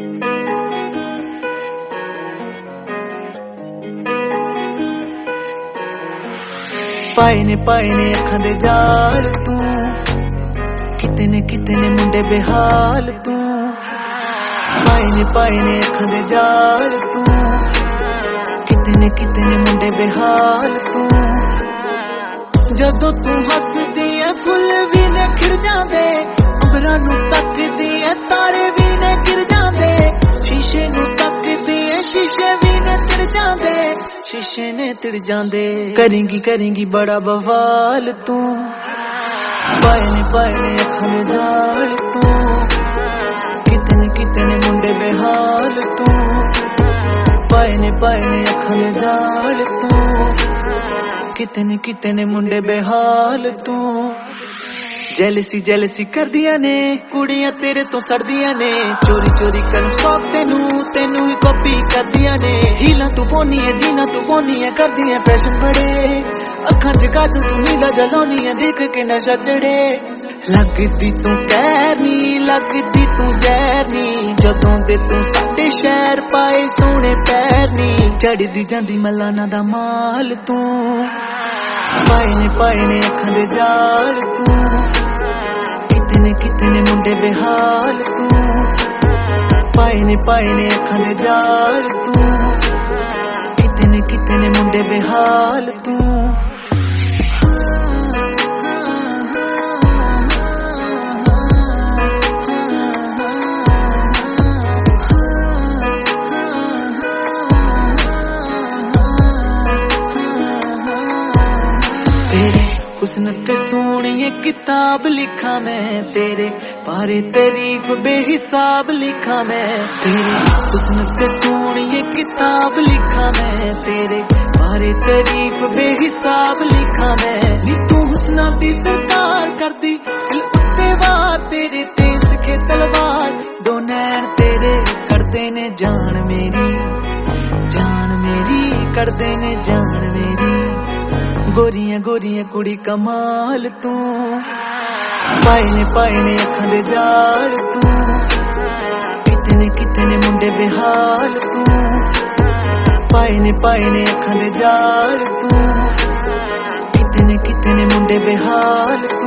पाए ने अखां दे जाल तू, किते ने मुंडे बेहाल तू। पाए ने अखां दे जाल तू, किते ने मुंडे बेहाल तू। जदों तू हसदी ऐ फुल भी ने खिड़ जांदे, अंबरां नूं तकदी ऐ तारे भी ने गिर जांदे। शीशे नूं तकदी ऐ शीशे भी ने तिड़ जांदे, शीशे ने तिड़ जांदे। करेंगी बड़ा बवाल तू, पाए ने अखां दे जाल तू, किते ने मुंडे बेहाल तू। पाए ने अखां दे जाल तू, किते ने मुंडे बेहाल तू। जेलसी करदियां ने कुड़ियां तेरे तो सड़दियां ने, चोरी कर शौक तेनू ही कॉपी करदियां ने। हीला तू पोनी है जीना तू पोनी है, करदियां फैशन बड़े, अखां च काजू तू नीला जलाउनी है, देख के नशा चढ़े। लगदी तू कहनी लगदी तू जहरनी, जदों दे तू साडे शहर पाए सोहणे पैरनी। चढ़दी जांदी मलाना दा माल तू, पाए ने अखां दे जाल तू, किते ने मुंडे बेहाल तू। पाए ने अखां दे जाल तू, किते ने मुंडे बेहाल तू। तेरे हुस्न ते सोहणिए किताब लिखा मैं, तेरे बारे तारीफ बेहिसाब लिखा मैं। तेरे हुस्न ते सोहणिए किताब लिखा मैं, तेरे बारे तारीफ बेहिसाब लिखा मैं। नी तू हुस्ना दी सरकार करदी दिल उत्ते वार, तेरे तेज के तलवार दो नैन तेरे करदे ने जान मेरी करदे ने जान मेरी। गोरियां कुड़ी कमाल तू, पाए ने अखां दे जाल तू, किते ने मुंडे बेहाल तू। पाए ने अखां दे जाल तू, किते ने मुंडे बेहाल।